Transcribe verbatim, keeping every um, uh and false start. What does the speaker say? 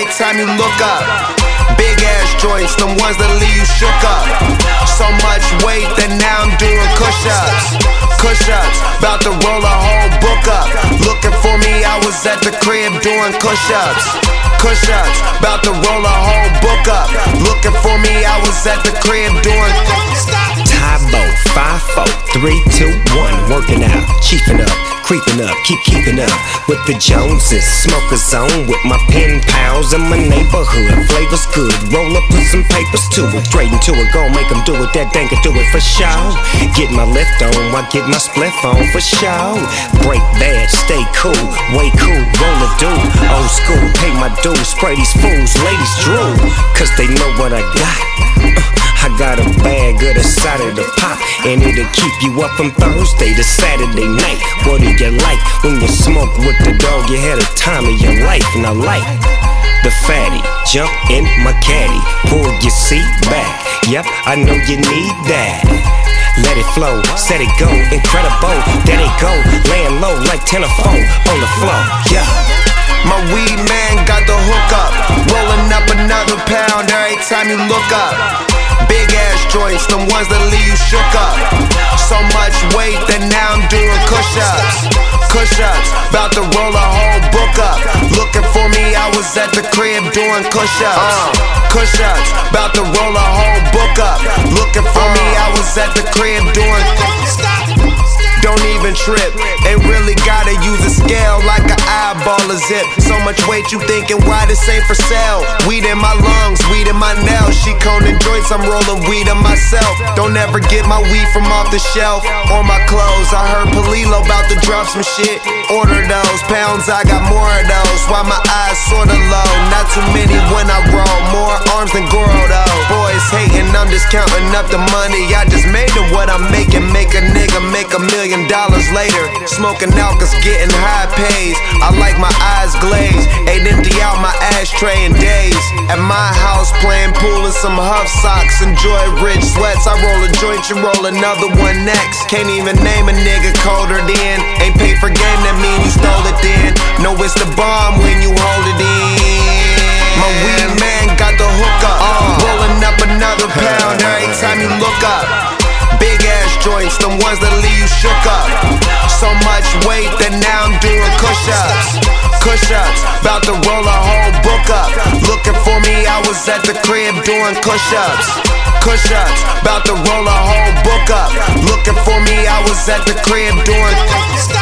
time you look up. Big ass joints, them ones that leave you shook up. So much weight that now I'm doing push-ups. Push-ups, bout to roll a whole book up. Looking for me, I was at the crib doing push-ups. Push-ups, bout to roll a whole book up. Looking for me, I was at the crib doing Tybo, five, four, three, two, one, working out, chiefing up, creeping up, keep keeping up with the Joneses. Smoker zone with my pen pals in my neighborhood. Flavors good, roll up, put some papers to it. Straight into it, gon' make them do it, that dang could do it for show. Get my lift on, I get my spliff on for show. Break bad, stay cool, way cool, roll a dude. Old school, pay my dues, spray these fools, ladies drool, cause they know what I got. uh, I got a bag of the side of the pop, and it'll keep you up from Thursday to Saturday night. What do you like when you smoke with the dog? You had a time of your life, and I like the fatty. Jump in my caddy, pull your seat back. Yep, I know you need that. Let it flow, set it go, incredible. There they go, laying low like ten or four on the floor. Yeah. My weed man got the hook up, rolling up another pound every time you look up. Big ass joints, them ones that leave you shook up. So much weight that now I'm doing push-ups. Push-ups, bout to roll a whole book up. Looking for me, I was at the crib doing push-ups. uh, Push-ups, bout to roll a whole book up. Looking for me, I was at the crib doing. Don't even trip, ain't really gotta use a scale like an eyeball or zip. So much weight you thinking why this ain't for sale. Weed in my lungs, weed in my nails. She coning joints, I'm rolling weed on myself. Don't ever get my weed from off the shelf or my clothes. I heard Palilo about to drop some shit. Order those pounds, I got more of those. Why my eyes sorta low, not too many when I roll. More arms than Goro though. Boys hating, I'm just counting up the money I just made and what I'm making. Make a nigga make a million dollars later. Smoking out cause getting high pays. I like my eyes glazed, ain't empty out my ashtray in days. At my house playing pool in some Huff socks. Enjoy rich sweats, I roll a joint, you roll another one next. Can't even name a nigga colder than. Ain't paid for game, that mean you stole it then. No, it's the bomb when you hold it in. My weed man got the hook up, uh, rolling up another pound every time you look up. Big ass joints, them ones that leave you shook up. So much weight that now I'm doing push-ups. Push-ups, bout to roll a whole book up. Looking for me, I was at the crib doing push-ups. Push-ups, bout to roll a whole book up. Looking for me, I was at the crib doing.